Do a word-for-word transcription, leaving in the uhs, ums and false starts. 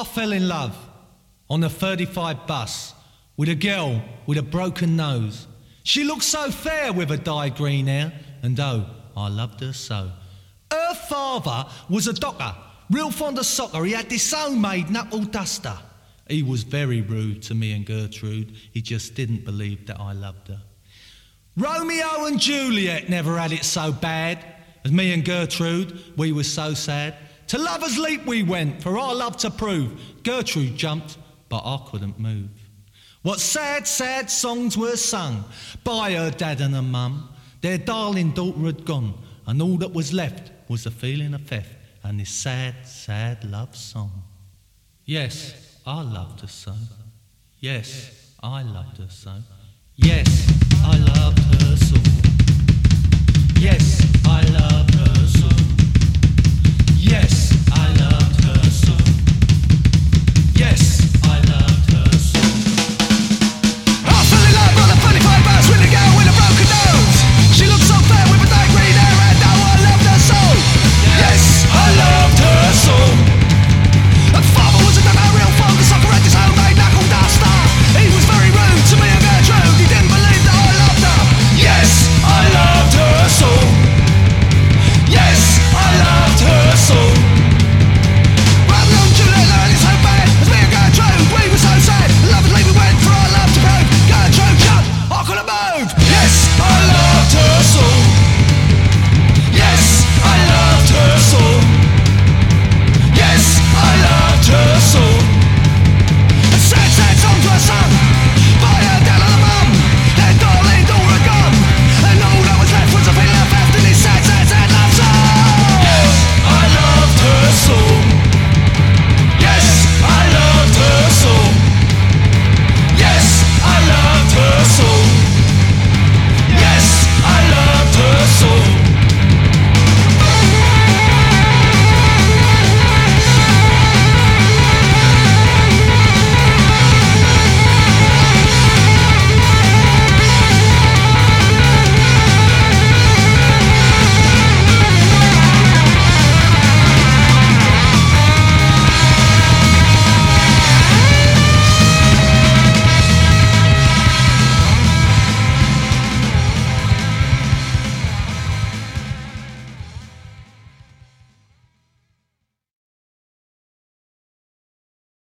I fell in love on the thirty-five bus with a girl with a broken nose. She looked so fair with her dyed green hair, and oh, I loved her so. Her father was a doctor, real fond of soccer. He had this homemade knuckle duster. He was very rude to me and Gertrude. He just didn't believe that I loved her. Romeo and Juliet never had it so bad as me and Gertrude. We were so sad. To Lover's Leap we went, for our love to prove. Gertrude jumped, but I couldn't move. What sad, sad songs were sung by her dad and her mum. Their darling daughter had gone, and all that was left was a feeling of theft and this sad, sad love song. Yes, I loved her so. Yes, I loved her so. Yes, I loved her so. Yes, I loved her so. Yes,